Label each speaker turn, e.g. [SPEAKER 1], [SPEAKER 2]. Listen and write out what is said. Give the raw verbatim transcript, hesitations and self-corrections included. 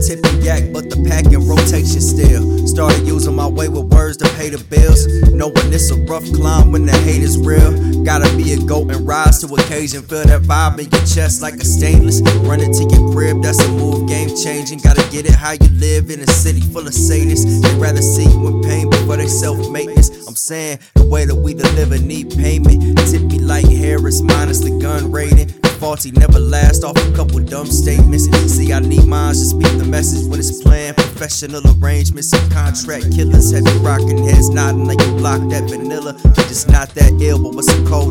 [SPEAKER 1] tipping yak, but the pack in rotation still. Started using my wayward words to pay the bills, knowing it's a rough climb when the hate is real. Gotta be a goat and rise to occasion. Feel that vibe in your chest like a stainless. Run it to your crib, that's a move, game changing. Gotta get it how you live in a city full of sadists. They rather see you in pain before they self-maintenance. I'm saying the way that we deliver need payment. Tip me like Harris minus the gun rating. Faulty never last off a couple dumb statements. See, I need minds to speak the message when it's planned. Professional arrangements and contract killers. Heavy rocking heads nodding like you block that vanilla. You're just not that ill, but what's a cold